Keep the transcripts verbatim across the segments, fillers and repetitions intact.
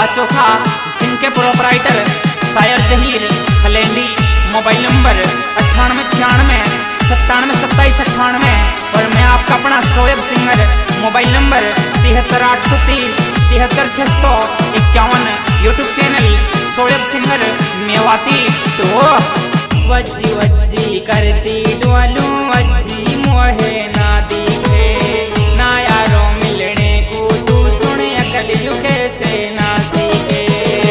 चोखा सिंह के प्रोपराइटर शायर Zaheer हलेंडी। Mobile number अट्ठानवे छियानवे सत्तानवे सत्ताईस अट्ठानवे। और मैं आपका अपना शोएब सिंगर। मोबाइल नंबर तिहत्तर आठ सौ तीस तिहत्तर छः सौ इक्यावन। YouTube channel Shoaib singer Mewati. तो वज्जी वज्जी करती डोलू वज्जी मोहे ना दिखे ना यारो मिलने को तू सुन अकल युके से ना सीखे।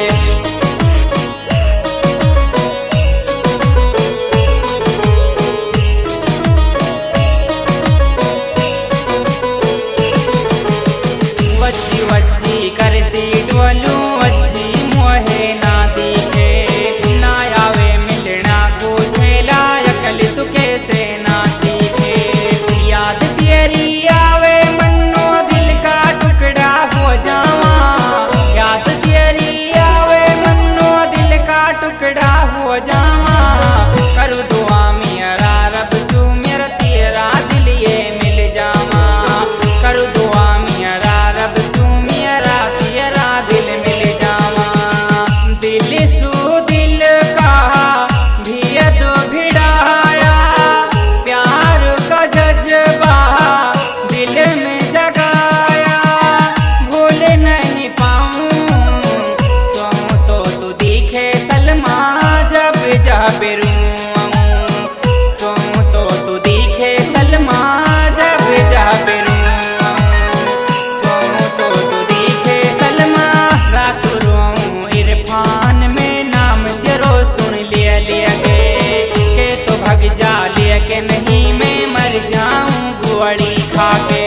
वज्जी वज्जी करती डोलू वज्जी मोहे ना दिखे ना आवे मिलना को झेला अकल तू कैसे ना सीखे। याद तेरी आवे मन्नो दिल का टुकड़ा हो जावा। याद तेरी आवे मन्नो दिल का टुकड़ा हो जावा। करू दुआ मेरा रब सू मेरा तेरा दिल ये मिल जावा। करू दुआ मेरा रब सू मेरा तेरा दिल मिल जावा। दिल सू दिल का भी तो भिड़ाया प्यार का जज्बा दिल में जगाया भूल नहीं पाऊं। सोऊं तो तू दिखे सलमा जब जब रूं। सोऊं तो तू दिखे सलमा जब जब रूं। सोऊं तो तू दिखे सलमा रात रोऊं इरफान में नाम तेरो सुन लिया लिया के के तो भग जा लिया के नहीं मैं मर जाऊं गुआड़ी खा के।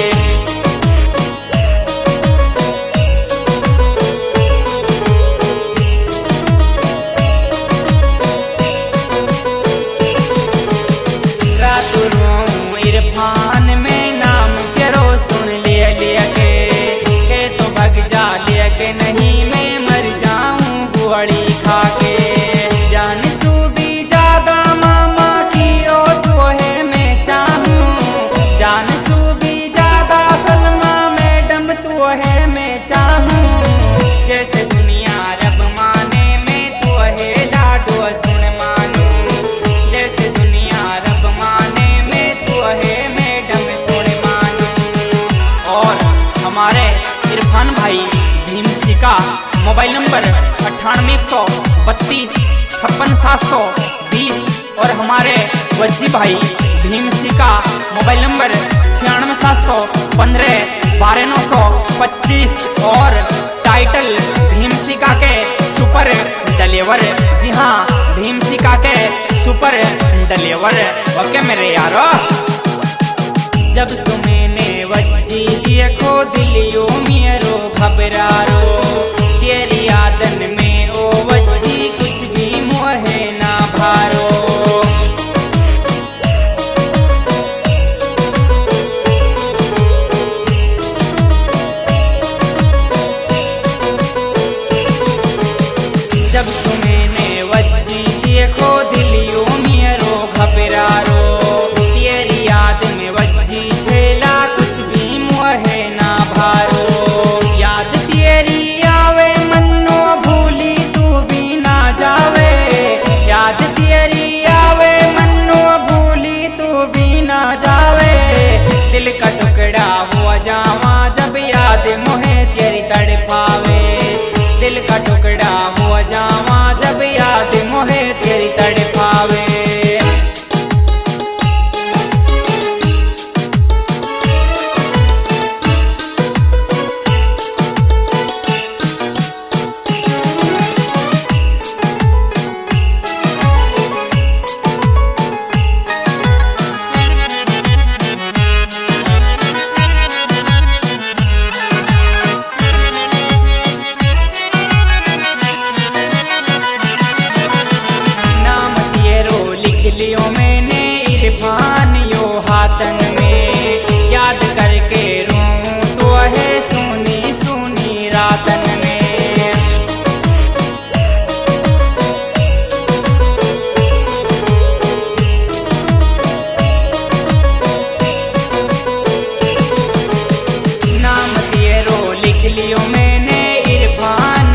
रात रोऊं इरफान में नाम तेरो सुन लिया लिया के के तो भग जा लिया के नहीं मैं मर जाऊं गुआड़ी खा के। जान सू भी ज्यादा मामा की ओ तो है मैं चाहूं। जान सू भी ज्यादा सलमा मैडम तो है मैं चाहूं। जैसे दुनिया रब माने मैं तो है लाडो सुन मानूं। जैसे दुनिया रब माने मैं तो है मैडम सुन मानूं। और हमारे इरफान भाई भीम सिका मोबाइल नंबर अट्ठानवे एक सौ बत्तीस छप्पन सात सौ बीस। और हमारे वज्जी भाई भीम सिका मोबाइल नंबर छियानवे सात सौ पंद्रह बारह नौ सौ पच्चीस। और टाइटल भीम सिका के सुपर डिलीवर। जी हाँ भीम सिका के सुपर डिलीवर। ओके मेरे यारो। जब सुमने वज्जी देखो दिलियो मेरो घबरारो तेरी यादन में ओ वज्जी कुछ भी मोहे ना भारो। जब सुमने वज्जी देखो दिलियो मेरो घबरारो तेरी याद में वज्जी झेला कुछ भी मोहे ना भारो। याद तेरी आवे मन्नो भूली तू भी ना जावे। याद तेरी आवे मन्नो भूली तू भी ना जावे। दिल का टुकड़ा हुआ जावा जब याद मोहे तेरी तड़पावे। दिल का टुकड़ा हुआ जावा जब याद मोहे तेरी तड़पावे। लियो मैंने इरफान यो हाथन में याद करके रूं तो है सुनी सुनी रातन में। नाम तेरो लिख लियो मैंने इरफान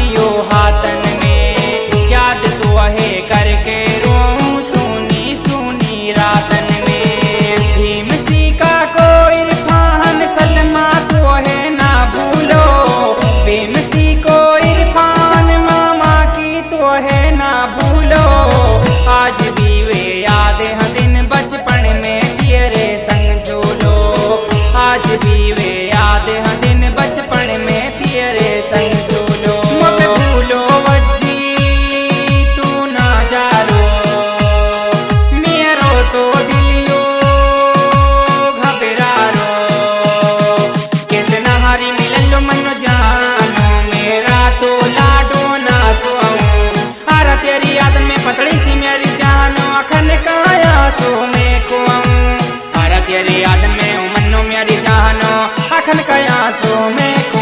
बातों में